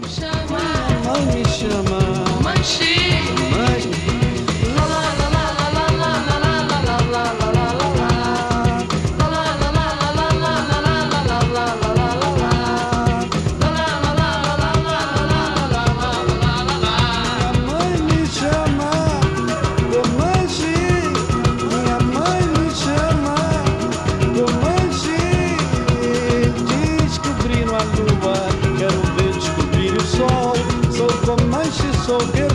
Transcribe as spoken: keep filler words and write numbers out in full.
Mãe me chama. Manchi. Mãe. La la la la la la la la la la la la la la la. La la la la la la la la la la la la la la la. La la la la la la la la la la la. Minha mãe me chama. Comanche. Minha mãe me chama. Comanche. Descobrindo a lua. Quero ver descobrir o sol. Sou Comanche, sou guerreiro.